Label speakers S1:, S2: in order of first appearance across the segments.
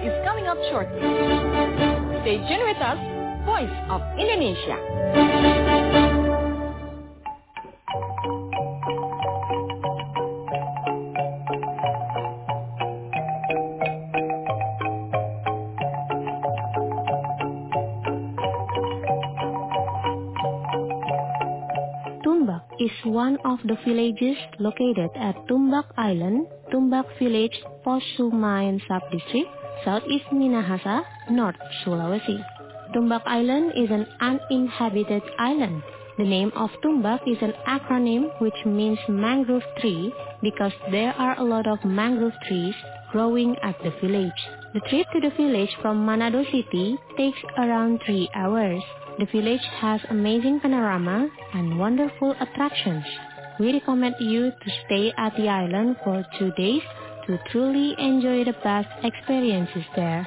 S1: is coming up shortly. Stay tuned with us, Voice of Indonesia.
S2: Tumbak is one of the villages located at Tumbak Island, Tumbak Village, Posumayan Subdistrict, Southeast Minahasa, North Sulawesi. Tumbak Island is an uninhabited island. The name of Tumbak is an acronym which means mangrove tree because there are a lot of mangrove trees growing at the village. The trip to the village from Manado City takes around 3 hours. The village has amazing panorama and wonderful attractions. We recommend you to stay at the island for 2 days to truly enjoy the best experiences there.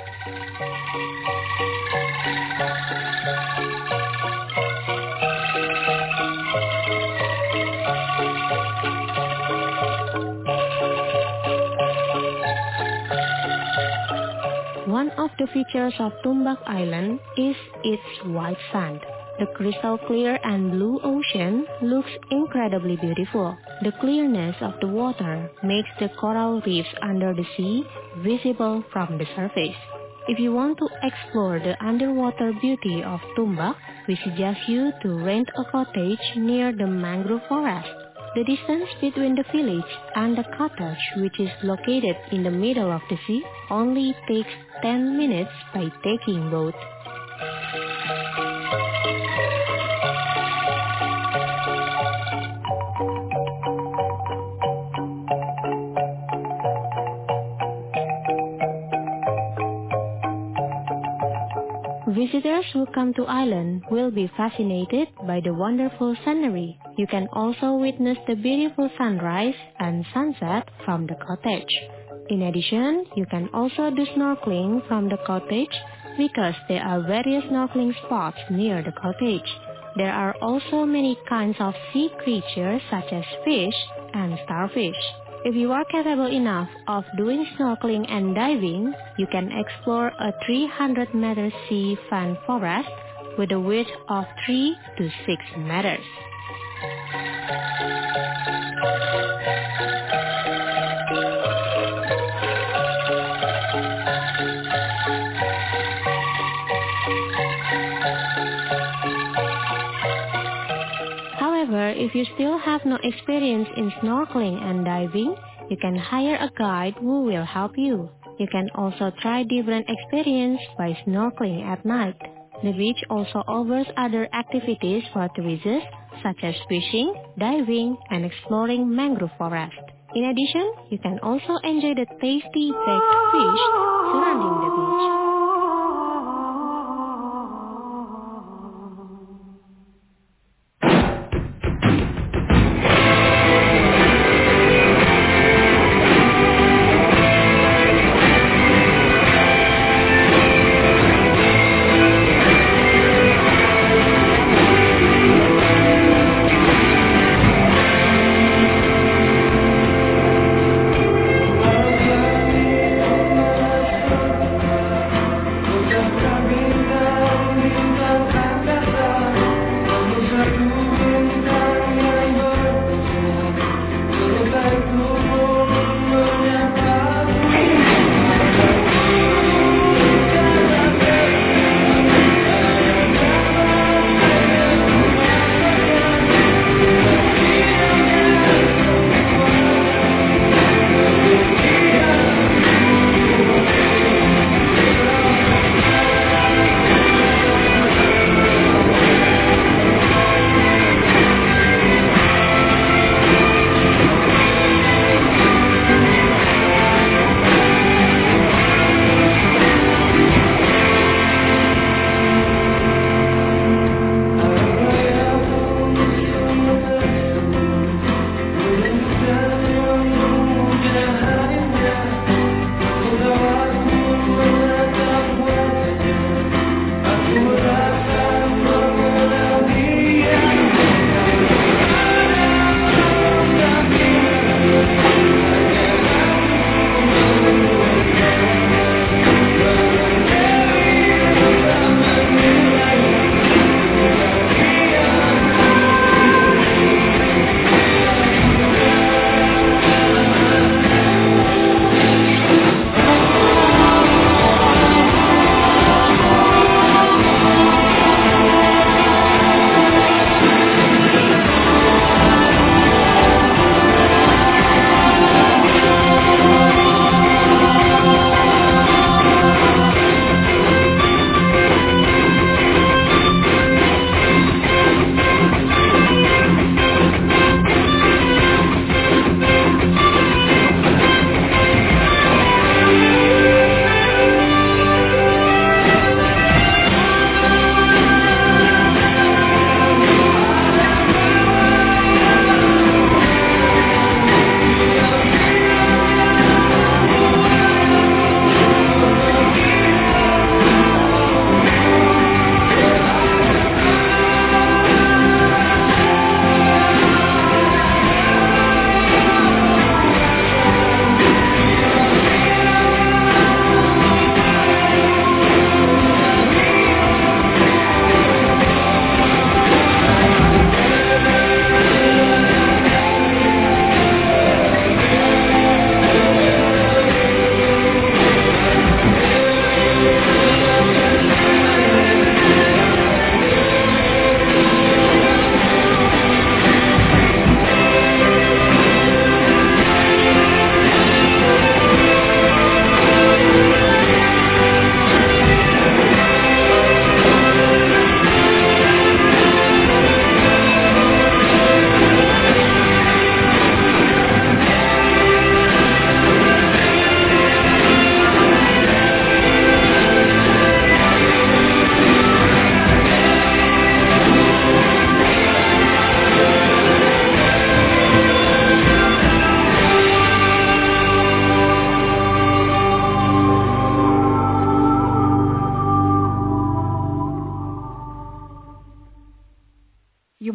S2: One of the features of Tumbak Island is its white sand. The crystal clear and blue ocean looks incredibly beautiful. The clearness of the water makes the coral reefs under the sea visible from the surface. If you want to explore the underwater beauty of Tumbak, we suggest you to rent a cottage near the mangrove forest. The distance between the village and the cottage, which is located in the middle of the sea, only takes 10 minutes by taking boat. Visitors who come to island will be fascinated by the wonderful scenery. You can also witness the beautiful sunrise and sunset from the cottage. In addition, you can also do snorkeling from the cottage because there are various snorkeling spots near the cottage. There are also many kinds of sea creatures such as fish and starfish. If you are capable enough of doing snorkeling and diving, you can explore a 300-meter sea fan forest with a width of 3 to 6 meters. However, if you still have no experience in snorkeling and diving, you can hire a guide who will help you. You can also try different experience by snorkeling at night. The beach also offers other activities for tourists such as fishing, diving, and exploring mangrove forest. In addition, you can also enjoy the tasty baked fish surrounding the beach.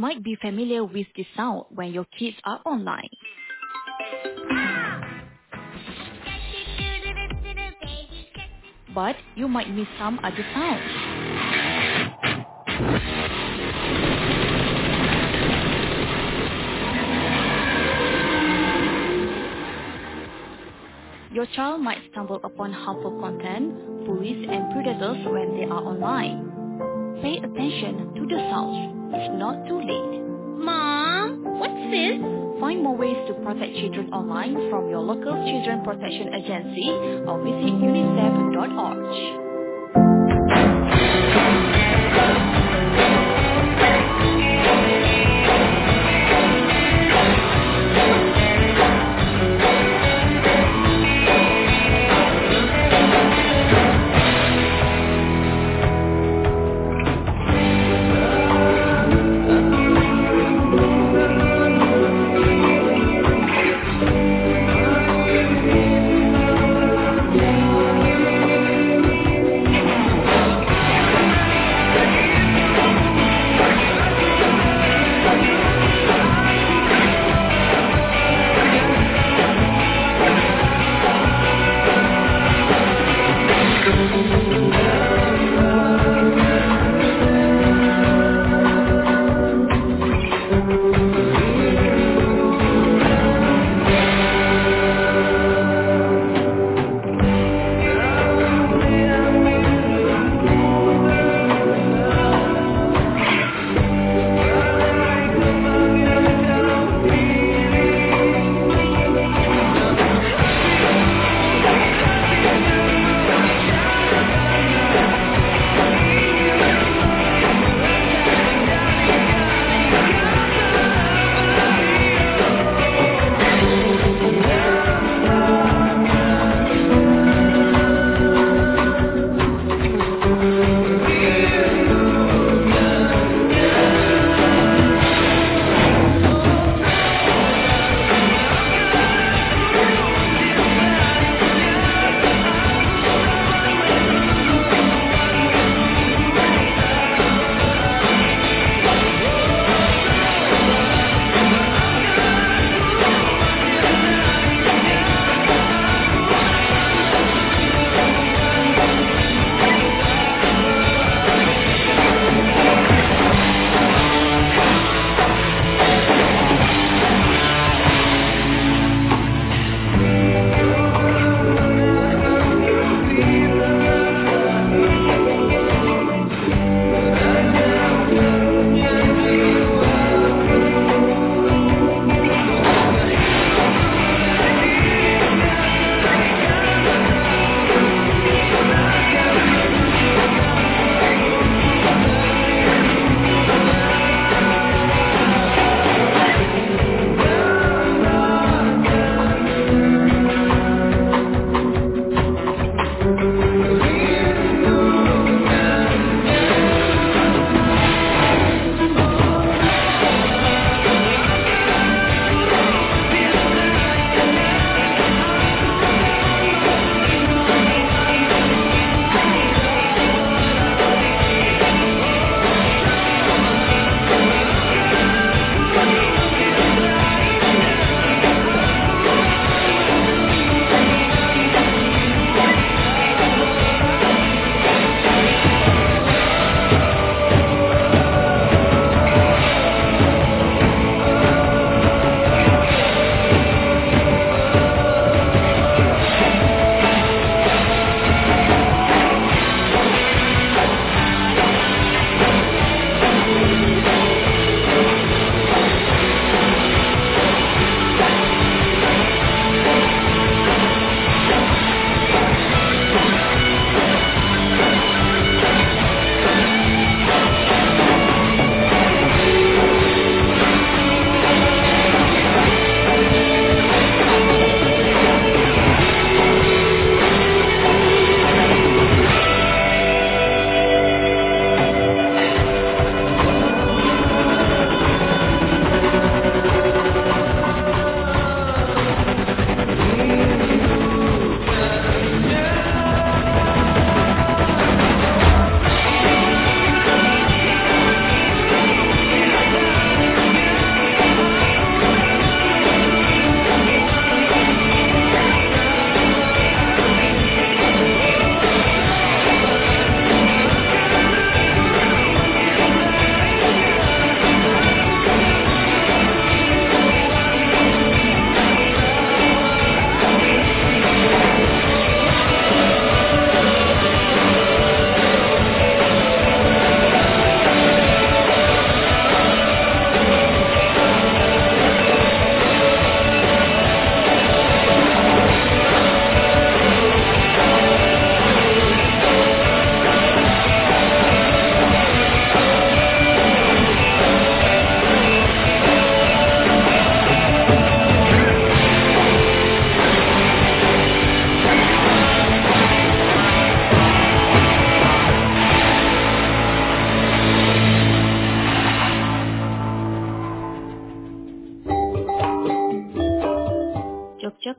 S3: might be familiar with this sound when your kids are online. But you might miss some other sounds. Your child might stumble upon harmful content, bullies, and predators when they are online. Pay attention to the sounds. It's not too late.
S2: Mom, what's this?
S3: Find more ways to protect children online from your local children protection agency or visit unicef.org.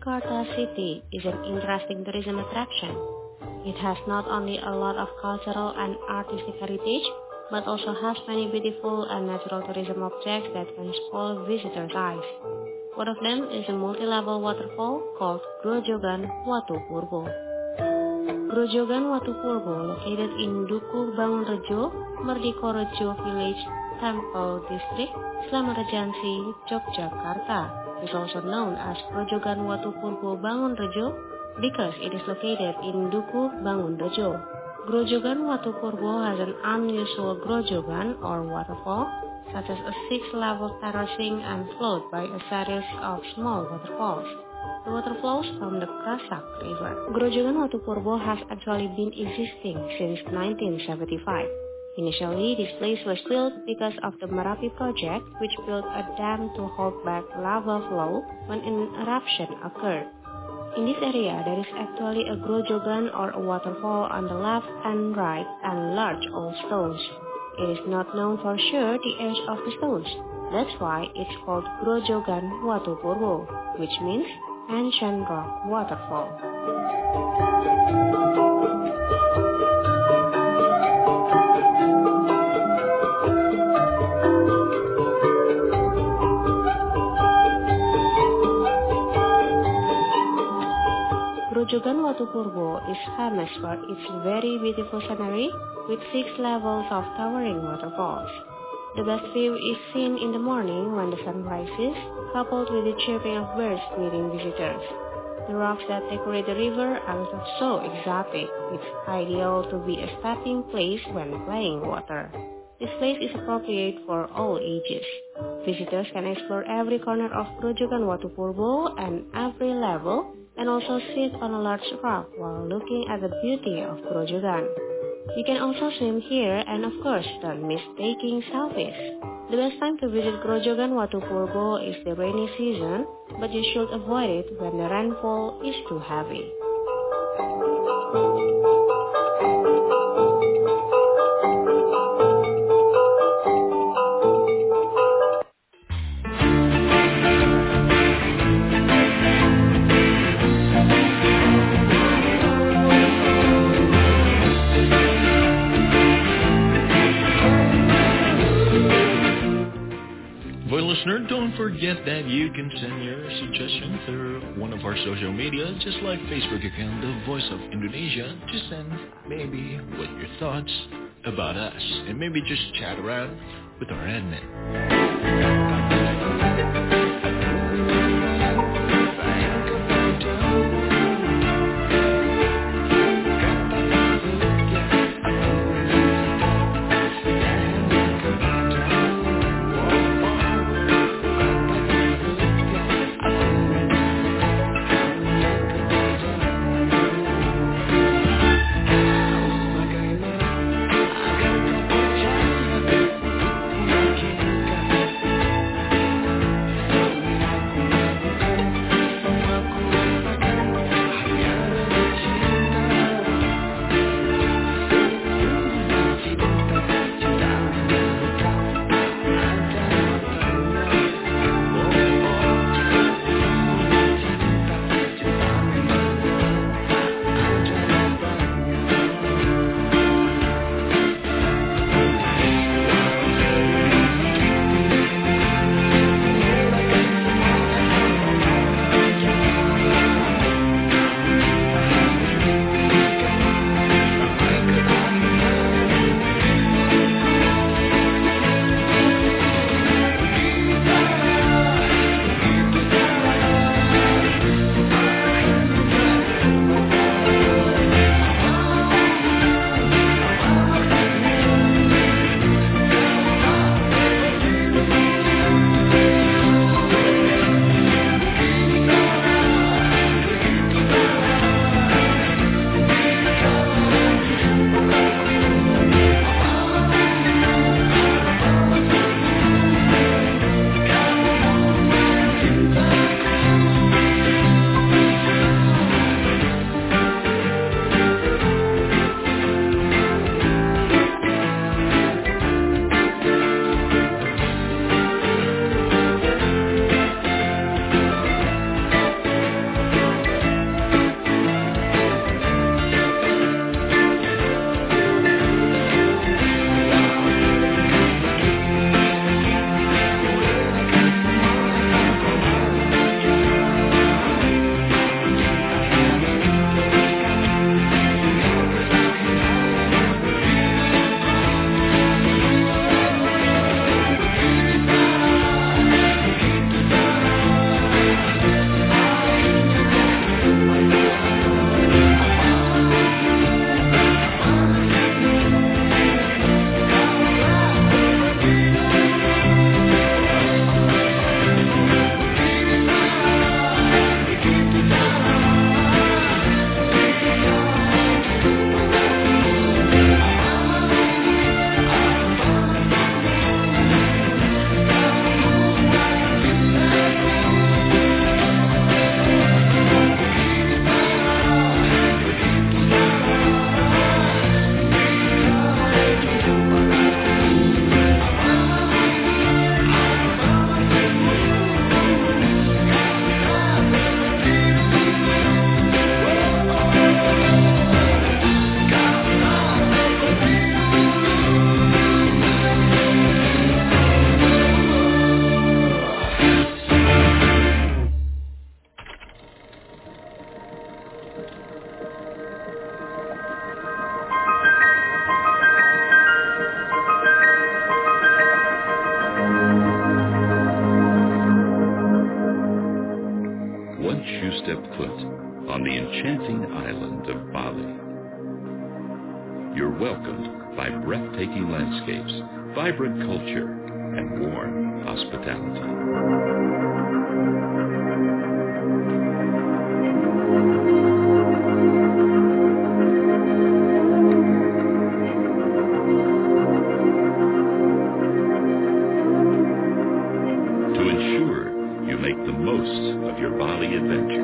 S2: Jakarta city is an interesting tourism attraction. It has not only a lot of cultural and artistic heritage, but also has many beautiful and natural tourism objects that can spoil visitors' eyes. One of them is a multi-level waterfall called Grojogan Watu Purbo. Grojogan Watu Purbo, located in Dukuh Bangunrejo, Merdikorejo Village, Temple District, Slamarejansi, Yogyakarta, is also known as Grojogan Watu Purbo Bangunrejo because it is located in Dukuh Bangunrejo. Grojogan Watu Purbo has an unusual grojogan or waterfall, such as a 6-level terracing and flowed by a series of small waterfalls. The water flows from the Krasak River. Grojogan Watu Purbo has actually been existing since 1975. Initially, this place was built because of the Merapi project, which built a dam to hold back lava flow when an eruption occurred. In this area, there is actually a grojogan or a waterfall on the left and right and large old stones. It is not known for sure the age of the stones. That's why it's called Grojogan Watu Purbo, which means ancient rock waterfall. Grojogan Watu Purbo is famous for its very beautiful scenery with 6 levels of towering waterfalls. The best view is seen in the morning when the sun rises, coupled with the chirping of birds greeting visitors. The rocks that decorate the river are so exotic, it's ideal to be a stepping place when playing water. This place is appropriate for all ages. Visitors can explore every corner of Grojogan Watu Purbo and every level, and also sit on a large rock while looking at the beauty of Grojogan. You can also swim here, and of course, don't miss taking selfies. The best time to visit Grojogan Watu Purbo is the rainy season, but you should avoid it when the rainfall is too heavy.
S4: Listener, don't forget that you can send your suggestion through one of our social media, just like Facebook account, The Voice of Indonesia. Just send maybe what your thoughts about us, and maybe just chat around with our admin.
S5: enchanting island of Bali. You're welcomed by breathtaking landscapes, vibrant culture, and warm hospitality. To ensure you make the most of your Bali adventure,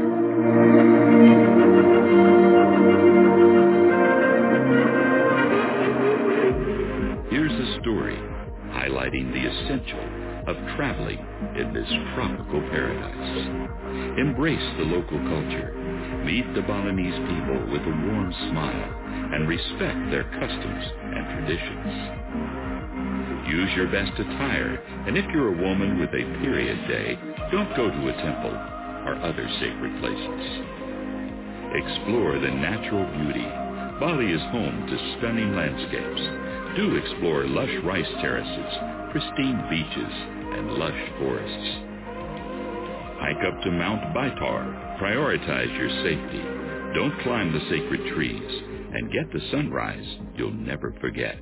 S5: here's a story highlighting the essential of traveling in this tropical paradise. Embrace the local culture. Meet the Balinese people with a warm smile and respect their customs and traditions. Use your best attire, and if you're a woman with a period day, don't go to a temple or other sacred places. Explore the natural beauty. Bali is home to stunning landscapes. Do explore lush rice terraces, pristine beaches, and lush forests. Hike up to Mount Baitar. Prioritize your safety. Don't climb the sacred trees, and get the sunrise you'll never forget.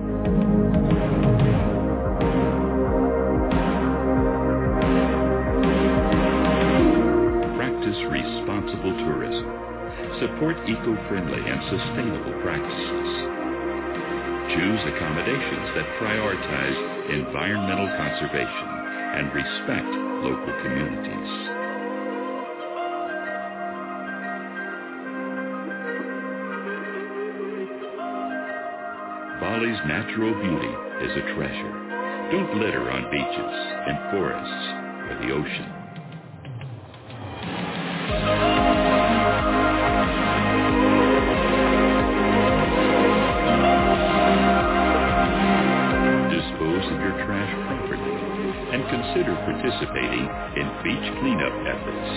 S5: Practice responsible tourism. Support eco-friendly and sustainable practices. Choose accommodations that prioritize environmental conservation and respect local communities. Bali's natural beauty is a treasure. Don't litter on beaches, in forests, or the ocean. Dispose of your trash properly and consider participating in beach cleanup efforts.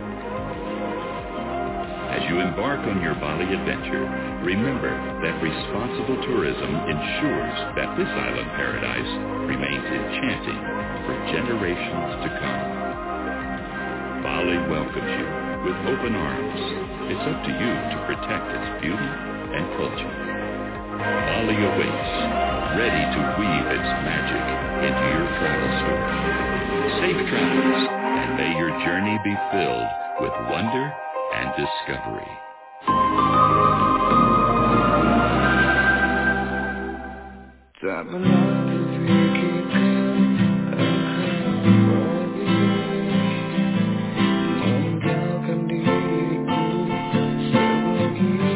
S5: As you embark on your Bali adventure, remember that responsible tourism ensures that this island paradise remains enchanting for generations to come. Bali welcomes you with open arms. It's up to you to protect its beauty and culture. Bali awaits, ready to weave its magic into your travel story. Safe travels, and may your journey be filled with wonder and discovery.
S6: Tak pernah terfikirkan akan pergi meninggalkan diriku sebegini.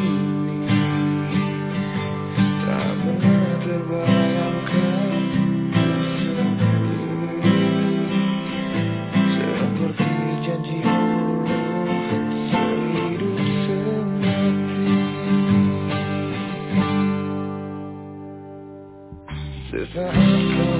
S6: Tak pernah terbayangkan seperti janji sehidup semati. Sesaat kau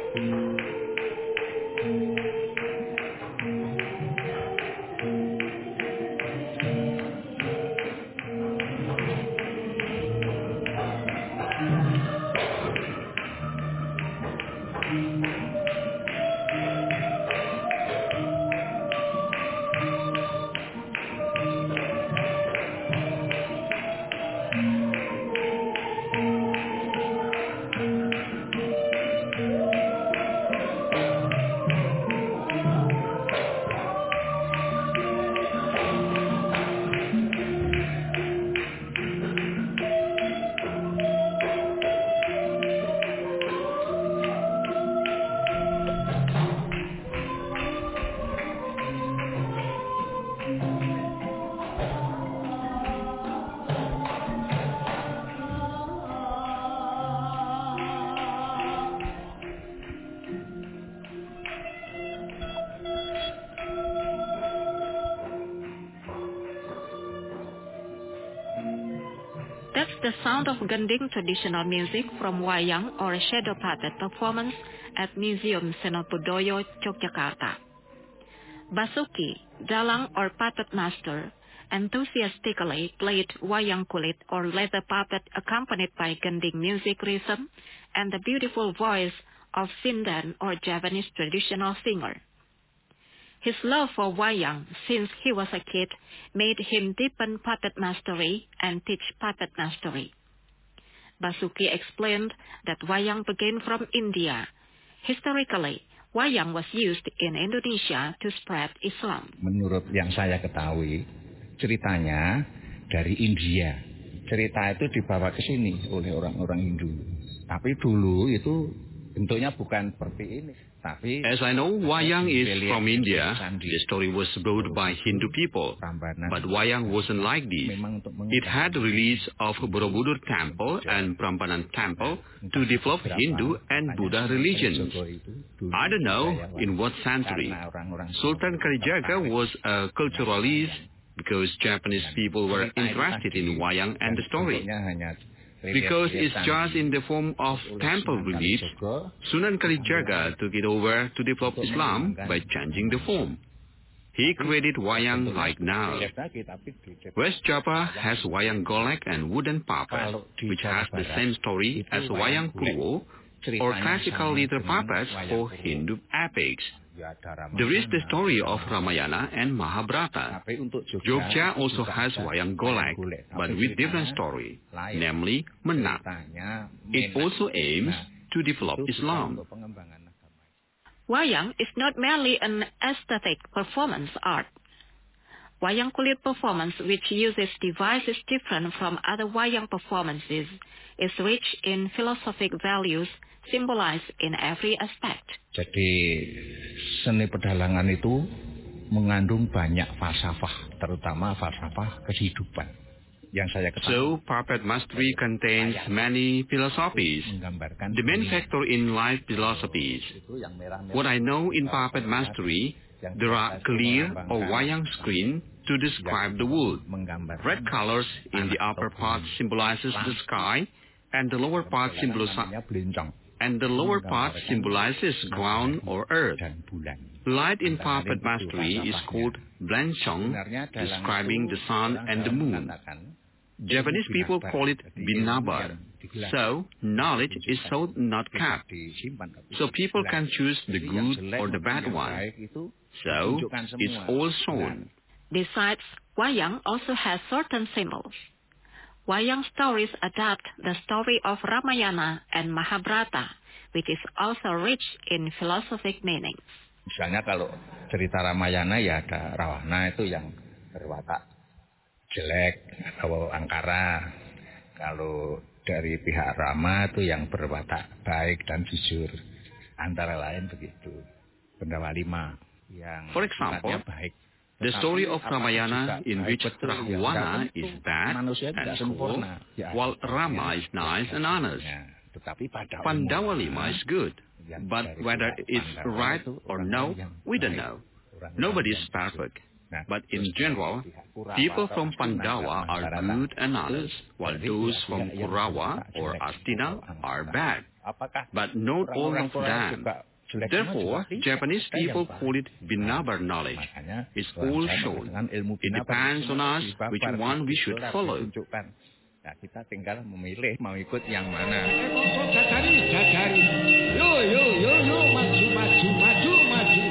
S7: That's the sound of Gending traditional music from Wayang or shadow puppet performance at Museum Seno Budoyo, Yogyakarta. Basuki, dalang or puppet master, enthusiastically played wayang kulit or leather puppet accompanied by Gending music rhythm and the beautiful voice of Sindan or Javanese traditional singer. His love for wayang since he was a kid made him deepen puppet mastery and teach puppet mastery. Basuki explained that wayang began from India. Historically, wayang was used in Indonesia to spread Islam.
S8: Menurut yang saya ketahui, ceritanya dari India. Cerita itu dibawa ke sini oleh orang-orang Hindu. Tapi dulu itu bentuknya bukan seperti ini.
S9: As I know, wayang is from India. The story was brought by Hindu people. But wayang wasn't like this. It had the release of Borobudur Temple and Prambanan Temple to develop Hindu and Buddha religions. I don't know in what century. Sultan Kalijaga was a culturalist because Japanese people were interested in wayang and the story. Because it's just in the form of temple reliefs, Sunan Kalijaga took it over to develop Islam by changing the form. He created wayang like now. West Java has wayang golek and wooden puppet, which has the same story as wayang kluwo, or classical little puppets for Hindu epics. There is the story of Ramayana and Mahabharata. Jogja also has wayang golek, but with different story, namely Menak. It also aims to develop Islam.
S7: Wayang is not merely an aesthetic performance art. Wayang kulit performance, which uses devices different from other wayang performances, is rich in philosophic values symbolized in every aspect.
S8: Jadi seni pedalangan itu mengandung banyak falsafah, terutama falsafah kehidupan. Yang saya ketahui.
S9: So puppet mastery contains many philosophies. The main factor in life philosophies. What I know in puppet mastery, there are clear or wayang screen to describe the world. Red colors in the upper part symbolizes the sky, and the lower part symbolizes ground or earth. Light in puppet mastery is called Blanchong, describing the sun and the moon. Japanese people call it binabar. So, knowledge is so not kept. So people can choose the good or the bad one. So, it's all shown.
S7: Besides, wayang also has certain symbols. Wayang stories adapt the story of Ramayana and Mahabharata, which is also rich in philosophic meanings.
S8: Misalnya kalau cerita Ramayana ya ada Rawana itu yang berwatak jelek atau angkara. Kalau dari pihak Rama itu yang berwatak baik dan jujur. Antara lain begitu. Pendawa lima yang
S9: For example,
S8: baik.
S9: The story of Ramayana in which Rahwana is bad and cruel, while Rama is nice and honest. Pandawa lima is good, but whether it's right or no, we don't know. Nobody is perfect. But in general, people from Pandawa are good and honest, while those from Kurawa or Astina are bad. but not all of them. Therefore, Japanese people call it binabar knowledge. It's all shown. It depends on us which one we should follow.
S8: Nah, kita tinggal memilih mau ikut yang mana.
S6: Jajari. Yo, maju.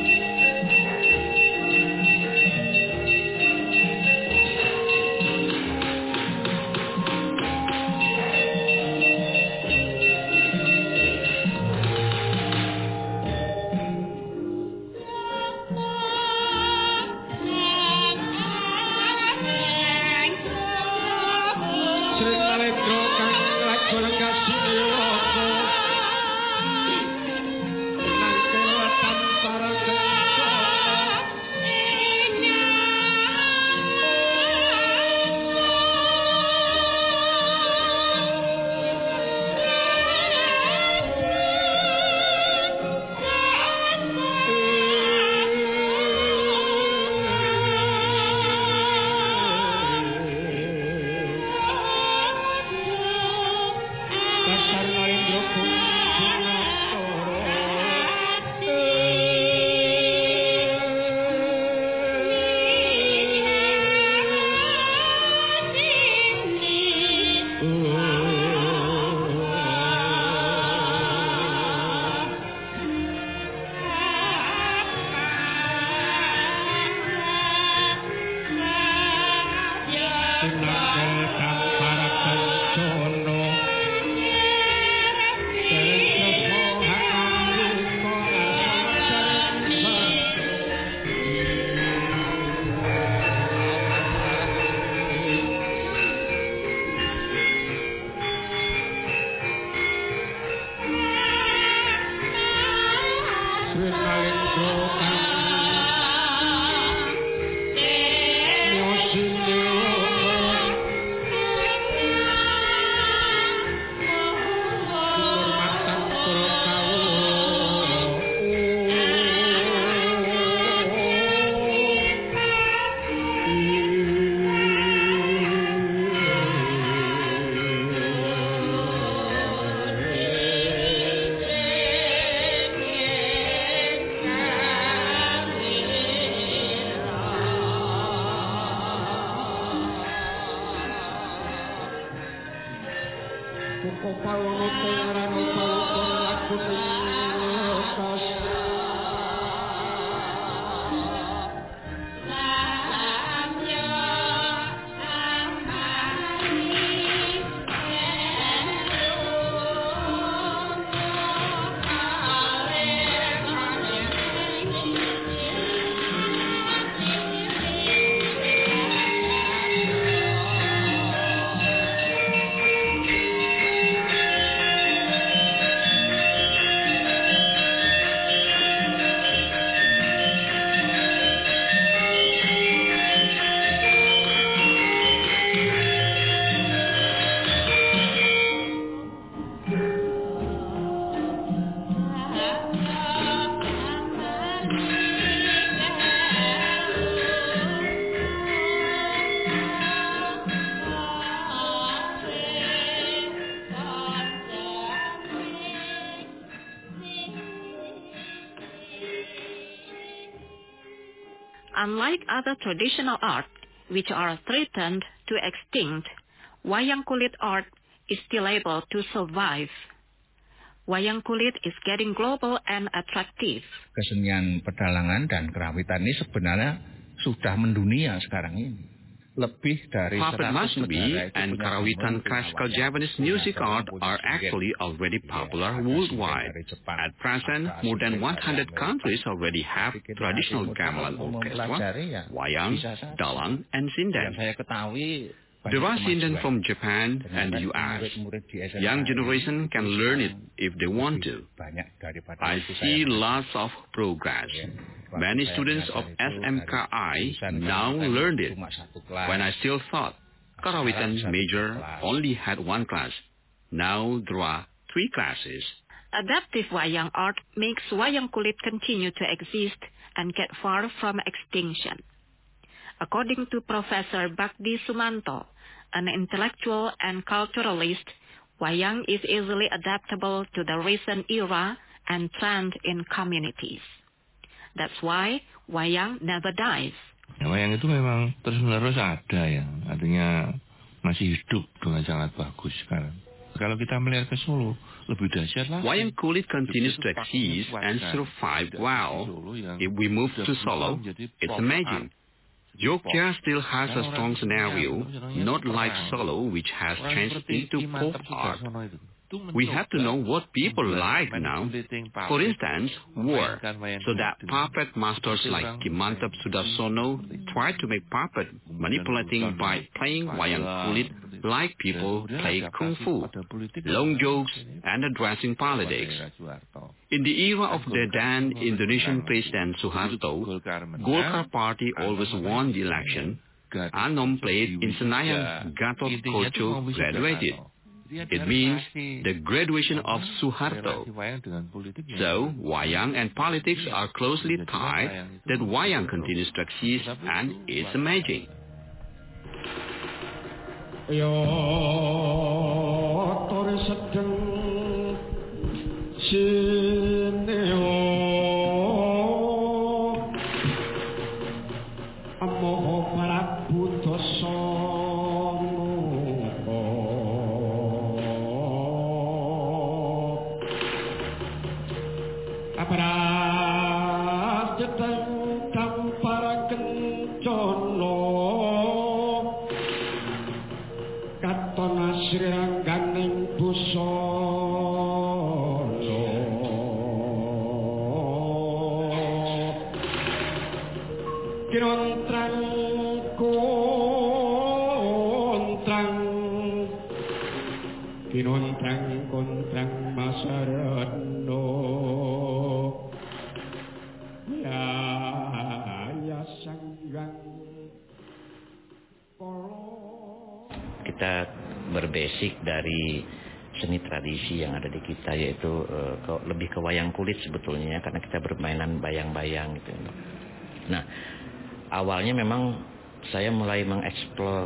S7: Unlike other traditional art, which are threatened to extinct, wayang kulit art is still able to survive. Wayang kulit is getting global and attractive.
S8: Kesenian pedalangan dan kerawitan ini sebenarnya sudah mendunia sekarang ini. Lebih dari
S9: Puppet masterpiece and Karawitan classical Japanese music art are actually already popular worldwide. At present, more than 100 countries already have traditional gamelan orchestra, wayang, dalang, and sinden. There are sinden from Japan and the US. Young generation can learn it if they want to. I see lots of progress. Many students of SMKI now learned it. When I still thought Karawitan major only had one class, now there are 3 classes.
S7: Adaptive wayang art makes wayang kulit continue to exist and get far from extinction. According to Professor Bakdi Sumanto, an intellectual and culturalist, wayang is easily adaptable to the recent era and trend in communities. That's why wayang never dies.
S10: Ya, wayang itu memang terus-menerus ada ya, artinya masih hidup dengan sangat bagus sekarang. Kalau kita melihat ke Solo, lebih dahsyat lagi.
S9: Wayang kulit continues to exist and survive well. If we move to Solo, it's amazing. Jogja still has a strong scenario, not like Solo, which has changed into pop art. We have to know what people like now. For instance, war. So that puppet masters like Ki Mantap Sudarsono try to make puppet manipulating by playing wayang kulit like people play kung fu, long jokes, and addressing politics. In the era of the then Indonesian President Suharto, Golkar Party always won the election. Anom played in Senayan, Gatot Koco graduated. It means the graduation of Suharto. So, wayang and politics are closely tied, that wayang continues to exist and is amazing.
S11: Kita berbasic dari seni tradisi yang ada di kita, yaitu lebih ke wayang kulit sebetulnya, karena kita bermainan bayang-bayang gitu. Nah, awalnya memang saya mulai mengeksplor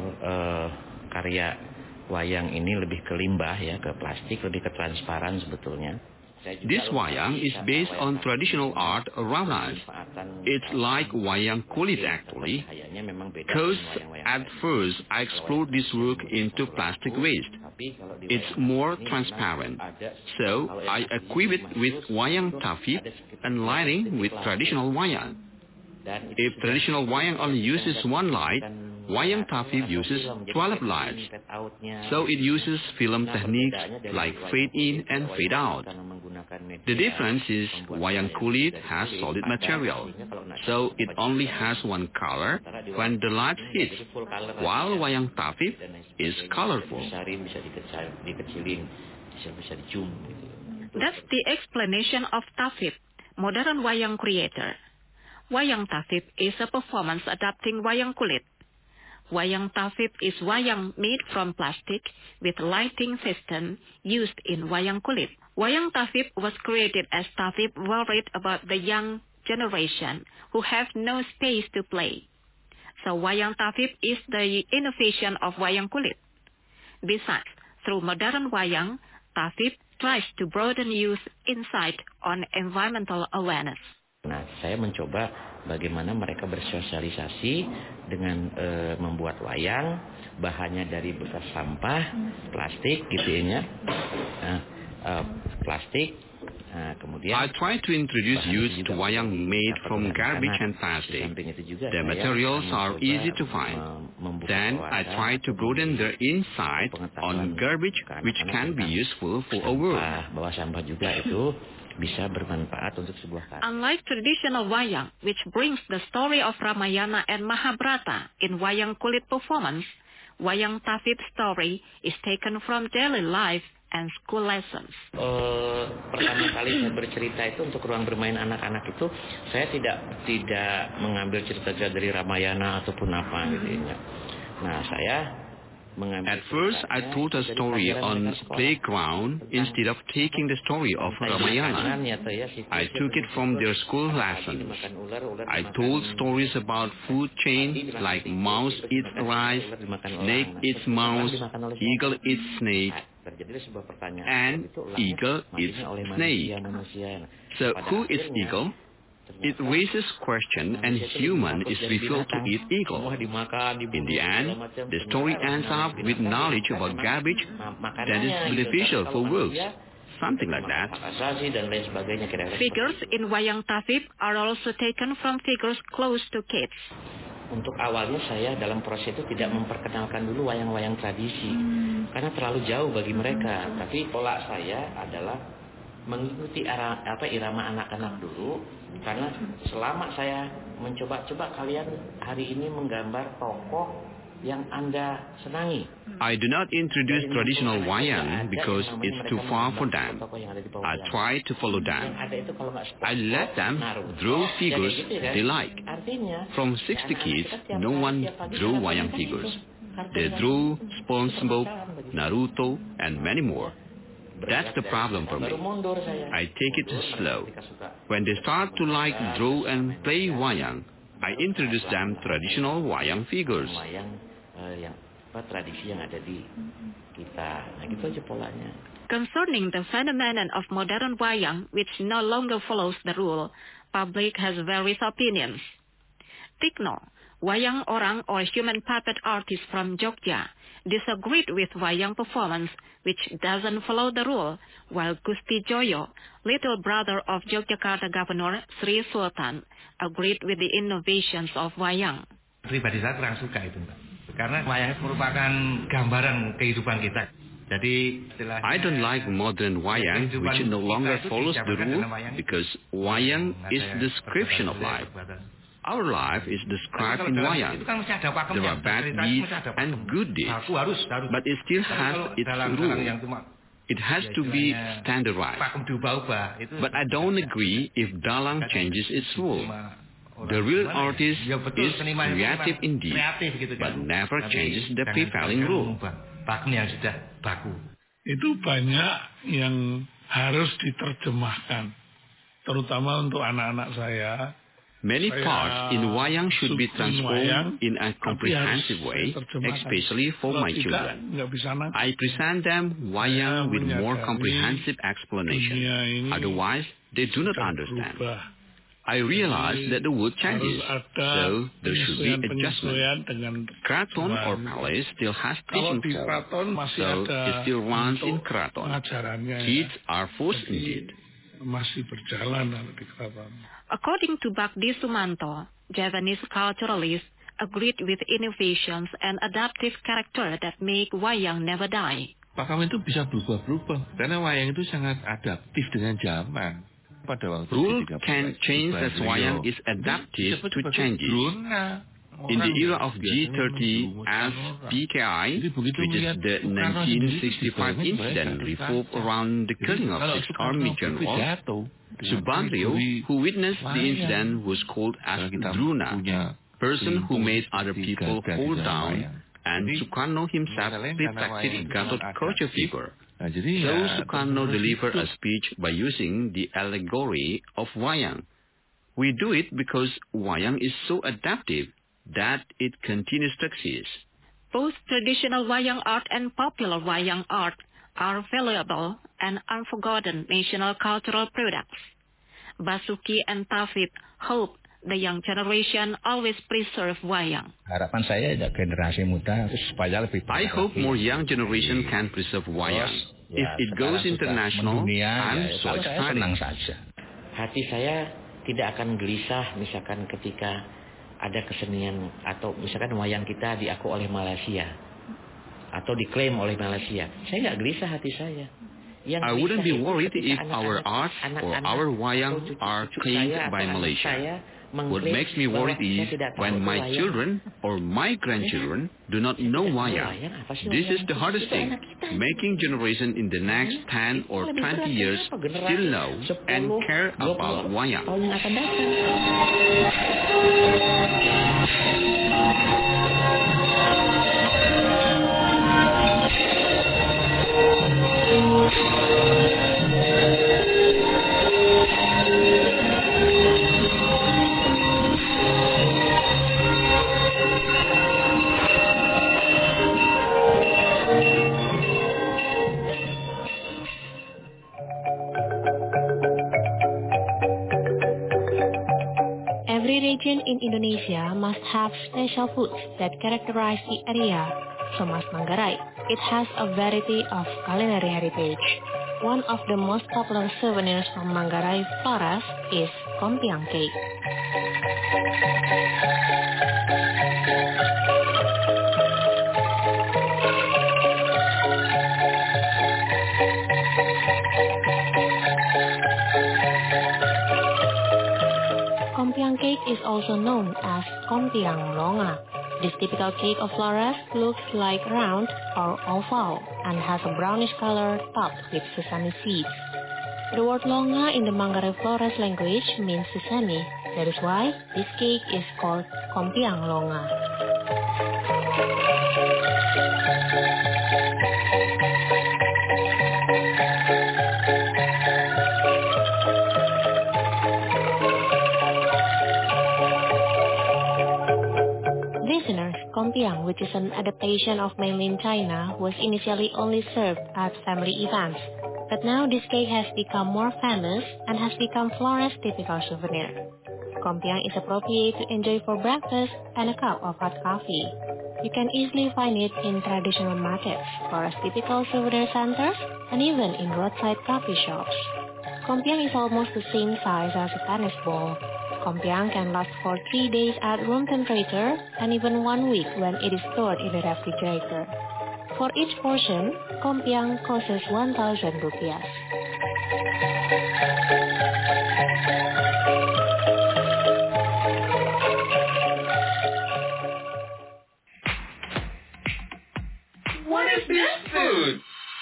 S11: karya wayang ini lebih ke limbah ya, ke plastik, lebih ke transparan sebetulnya.
S9: This wayang is based on traditional art around us. It's like wayang kulit actually, because at first I explored this work into plastic waste. It's more transparent, so I equip it with wayang tafib and lighting with traditional wayang. If traditional wayang only uses one light, wayang tafib uses 12 lights. So it uses film techniques like fade in and fade out. The difference is wayang kulit has solid material, so it only has one color when the light hits, while wayang tafib is colorful.
S7: That's the explanation of tafib, modern wayang creator. Wayang tafib is a performance adapting wayang kulit. Wayang tafib is wayang made from plastic with lighting system used in wayang kulit. Wayang tafib was created as tafib worried about the young generation who have no space to play. So wayang tafib is the innovation of wayang kulit. Besides, through modern wayang, tafib tries to broaden youth insight on environmental awareness.
S11: Nah, saya mencoba bagaimana mereka bersosialisasi dengan membuat wayang, bahannya dari bekas sampah, plastik gitu ya, plastik. Kemudian
S9: I try to introduce youth to wayang made from garbage and plastic. The materials are easy to find. Then I try to broaden their insight on garbage, which can be useful for a world.
S11: Bahwa sampah juga itu bisa bermanfaat untuk sebuah karya.
S7: Unlike traditional wayang, which brings the story of Ramayana and Mahabharata in wayang kulit performance, wayang tafib story is taken from daily life and school lessons.
S11: Pertama kali saya bercerita itu untuk ruang bermain anak-anak itu, saya tidak mengambil cerita dari Ramayana ataupun apa gitu ya. Nah, saya
S9: at first, I told a story on playground instead of taking the story of Ramayana. I took it from their school lessons. I told stories about food chain like mouse eats rice, snake eats mouse, eagle eats snake,
S11: terjadi sebuah pertanyaan.
S9: And eagle is snake. So who is eagle? It raises question and human is revealed to eat eagle. In the end, the story ends up with knowledge about garbage that is beneficial for wolves. Something like that.
S7: Figures in wayang tafib are also taken from figures close to kids.
S11: Untuk awalnya saya dalam proses itu tidak memperkenalkan dulu wayang-wayang tradisi. Karena terlalu jauh bagi mereka. Tapi pola saya adalah mengikuti irama anak-anak dulu. Karena selama saya mencoba kalian hari ini menggambar tokoh yang Anda senangi.
S9: I do not introduce traditional wayang because it's too far for them. I try to follow them. I let them draw figures they like. From 60 kids, no one drew wayang figures. They drew SpongeBob, Naruto, and many more. That's the problem for me. I take it slow. When they start to like draw and play wayang, I introduce them traditional wayang figures.
S11: Tradisi yang ada di kita. Nah, gitu aja polanya.
S7: Concerning the phenomenon of modern wayang, which no longer follows the rule, public has various opinions. Tikno, wayang orang or human puppet artist from Jogja, disagreed with wayang performance, which doesn't follow the rule, while Gusti Joyo, little brother of Yogyakarta Governor Sri Sultan, agreed with the innovations of wayang.
S12: Pribadi saya kurang suka itu, Mbak. Karena wayang merupakan gambaran kehidupan kita. Jadi
S9: I don't like modern wayang, which no longer follows the rule, because wayang is description of life. Our life is described in wayang. There are bad deeds and good deeds, but it still has its rule. It has to be standardized. But I don't agree if dalang changes its rule. The real artist is creative indeed, but never changes the prevailing rule.
S13: Itu banyak yang harus diterjemahkan, terutama untuk anak-anak saya.
S9: Many parts in wayang should be transformed in a comprehensive way, especially for my children. I present them wayang with more comprehensive explanation. Otherwise, they do not understand. I realize that the world changes, so there should be adjustment. Kraton or palace still has teaching form, so it still runs in Kraton. Kids are forced indeed.
S7: According to Bakdi Sumanto, Javanese culturalists agreed with innovations and adaptive character that make wayang never die.
S10: Pakam itu bisa berubah-berubah, karena wayang itu sangat adaptif dengan zaman.
S9: Rule can change as wayang is adaptive to changes. In the era of G30 as PKI, which is the 1965 incident revolved around the killing of 6 army generals, Subandrio, who witnessed the incident, was called as Druna, person who made other people fall down, and Sukarno himself reflected Gatot Kaca figure. So Sukarno delivered a speech by using the allegory of wayang. We do it because wayang is so adaptive that it continues to exist.
S7: Both traditional wayang art and popular wayang art are valuable and unforgotten national cultural products. Basuki and Tafib hope the young generation always preserve wayang.
S8: Harapan saya generasi muda supaya lebih.
S9: I hope more young generation can preserve wayang. If it goes international, I'm so excited.
S11: Hati saya tidak akan gelisah misalkan ketika ada kesenian atau misalkan wayang kita diaku oleh Malaysia atau diklaim oleh Malaysia. Saya nggak gelisah hati saya.
S9: I wouldn't be worried if our art or our wayang are claimed by Malaysia. What makes me worried is when my children or my grandchildren do not know wayang. This is the hardest thing, making generation in the next 10 or 20 years still know and care about wayang.
S2: Every region in Indonesia must have special foods that characterize the area, so must Manggarai. It has a variety of culinary heritage. One of the most popular souvenirs from Manggarai Flores is Kompiang cake. Kompiang cake is also known as Kompiang Longa. This typical cake of Flores looks like round or oval and has a brownish color topped with sesame seeds. The word Longa in the Manggarai Flores language means sesame. That is why this cake is called Kompiang Longa. Kompiang, which is an adaptation of mainland China, was initially only served at family events. But now this cake has become more famous and has become Flores' typical souvenir. Kompiang is appropriate to enjoy for breakfast and a cup of hot coffee. You can easily find it in traditional markets, Flores' typical souvenir centers, and even in roadside coffee shops. Kompiang is almost the same size as a tennis ball. Kompiang can last for 3 days at room temperature and even 1 week when it is stored in the refrigerator. For each portion, Kompiang costs 1,000 rupiah.
S14: What is this food?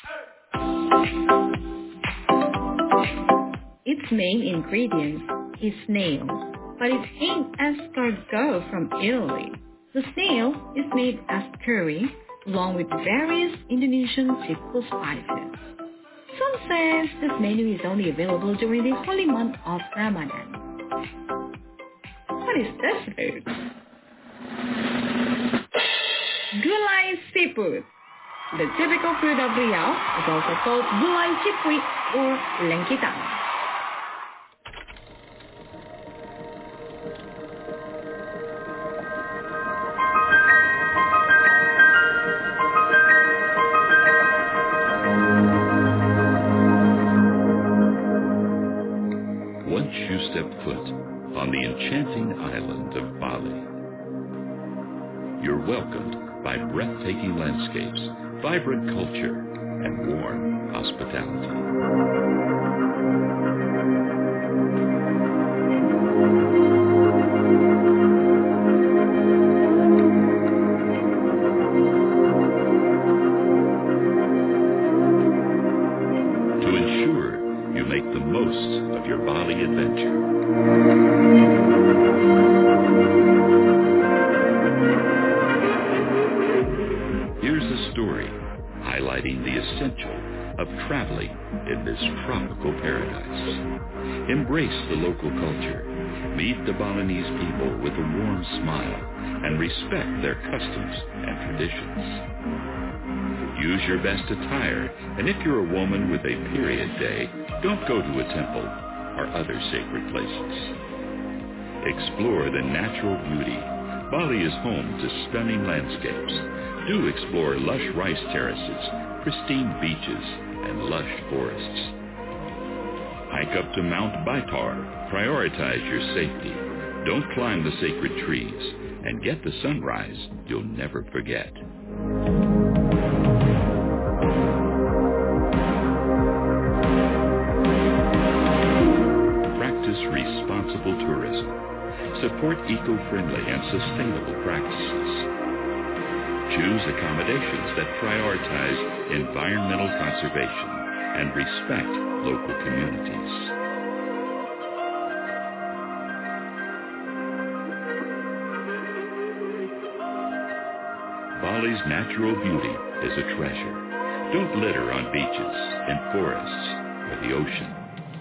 S15: Its main ingredient is snail, but it's named escargot from Italy. The snail is made as curry, along with various Indonesian typical spices. Some say this menu is only available during the holy month of Ramadan. What is this food? Gulai seafood. The typical food of Riau is also called gulai cipui or lengkitang.
S5: On the enchanting island of Bali. You're welcomed by breathtaking landscapes, vibrant culture, and warm hospitality. To ensure you make the most of your Bali adventure, here's a story highlighting the essential of traveling in this tropical paradise. Embrace the local culture. Meet the Balinese people with a warm smile and respect their customs and traditions. Use your best attire, and if you're a woman with a period day, don't go to a temple or other sacred places. Explore the natural beauty. Bali is home to stunning landscapes. Do explore lush rice terraces, pristine beaches, and lush forests. Hike up to Mount Baitar. Prioritize your safety. Don't climb the sacred trees, and get the sunrise you'll never forget. Responsible tourism. Support eco-friendly and sustainable practices. Choose accommodations that prioritize environmental conservation and respect local communities. Bali's natural beauty is a treasure. Don't litter on beaches, in forests, or the ocean.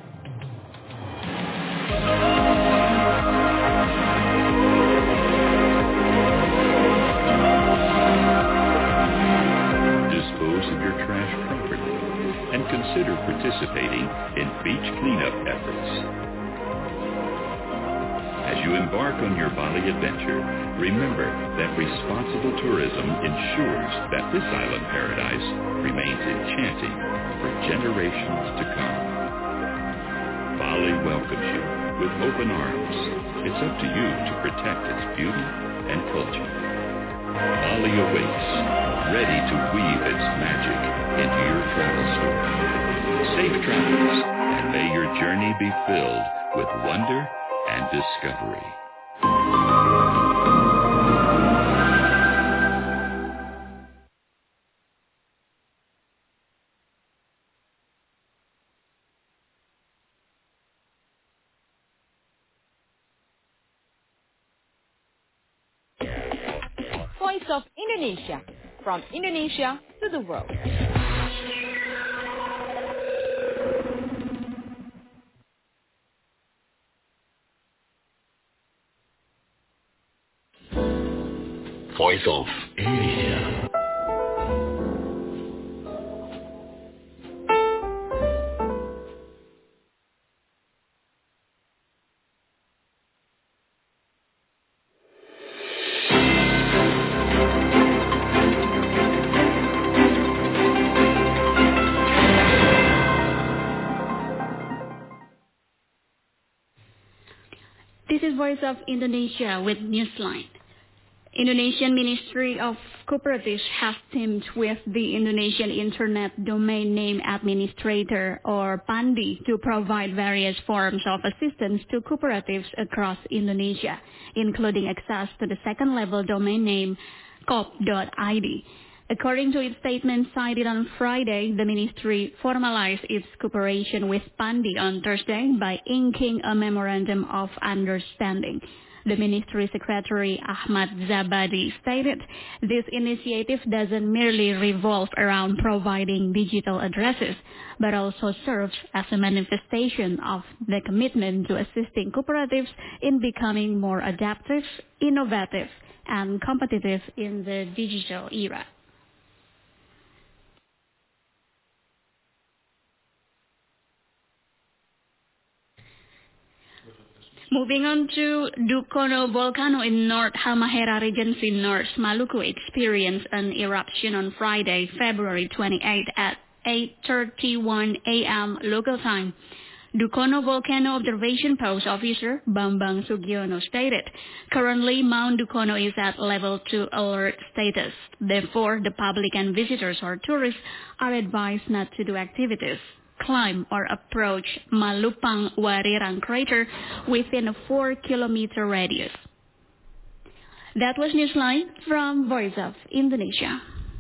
S5: Dispose of your trash properly and consider participating in beach cleanup efforts. As you embark on your Bali adventure, remember that responsible tourism ensures that this island paradise remains enchanting for generations to come. Bali welcomes you with open arms. It's up to you to protect its beauty and culture. Bali awaits, ready to weave its magic into your travel story. Safe travels, and may your journey be filled with wonder and discovery.
S1: Voice of Indonesia, from Indonesia to the world.
S16: Voice of Indonesia.
S17: This is Voice of Indonesia with Newsline. Indonesian Ministry of Cooperatives has teamed with the Indonesian Internet Domain Name Administrator, or PANDI, to provide various forms of assistance to cooperatives across Indonesia, including access to the second-level domain name coop.id. According to its statement cited on Friday, the ministry formalized its cooperation with PANDI on Thursday by inking a memorandum of understanding. The Ministry Secretary Ahmad Zabadi stated this initiative doesn't merely revolve around providing digital addresses, but also serves as a manifestation of the commitment to assisting cooperatives in becoming more adaptive, innovative, and competitive in the digital era. Moving on to Dukono volcano in North Halmahera Regency, North Maluku experienced an eruption on Friday, February 28 at 8:31 a.m. local time. Dukono Volcano Observation Post Officer Bambang Sugiono stated, currently Mount Dukono is at level 2 alert status. Therefore, the public and visitors or tourists are advised not to do activities, climb or approach Malupang Warirang crater within a 4-kilometer radius. That was Newsline from Voice of Indonesia.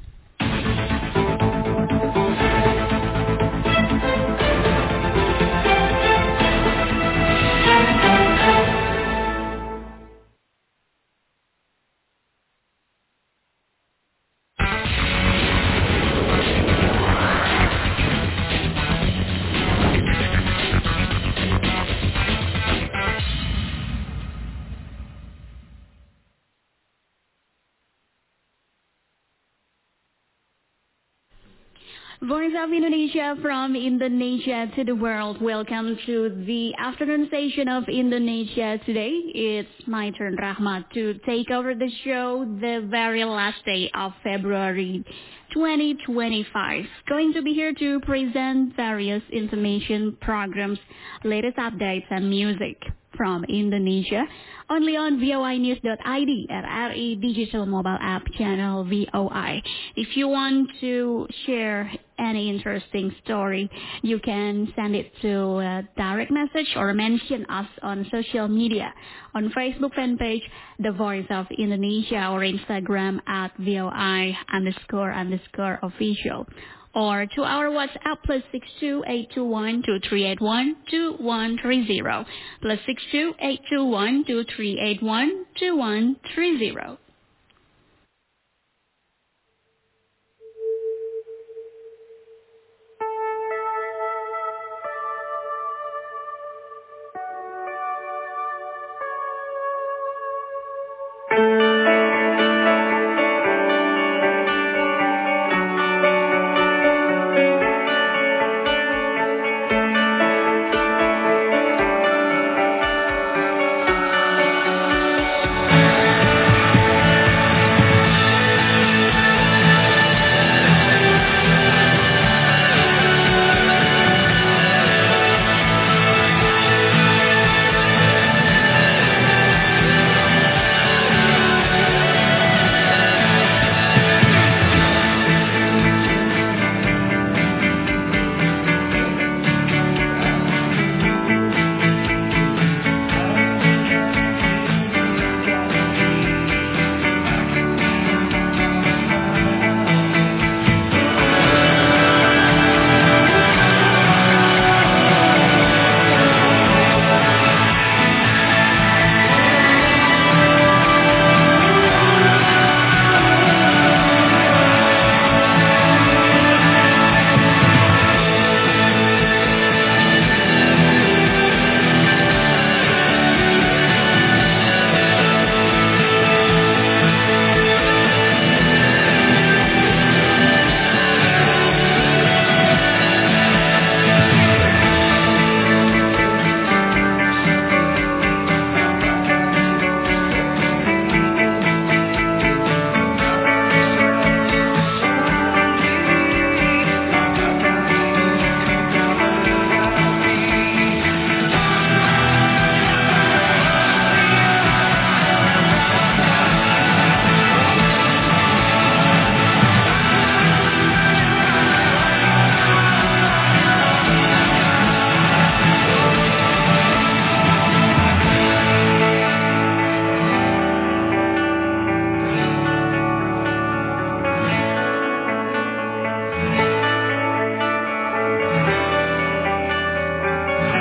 S17: Voice of Indonesia from Indonesia to the world. Welcome to the afternoon session of Indonesia Today. It's my turn, Rahmat, to take over the show the very last day of February 2025. Going to be here to present various information programs, latest updates and music from Indonesia, only on voinews.id at RE Digital Mobile App channel VOI. If you want to share any interesting story, you can send it to a direct message or mention us on social media, on Facebook fan page, The Voice of Indonesia, or Instagram at VOI__official. Or to our WhatsApp +62 821 2381 2130 +62 821 2381 2130.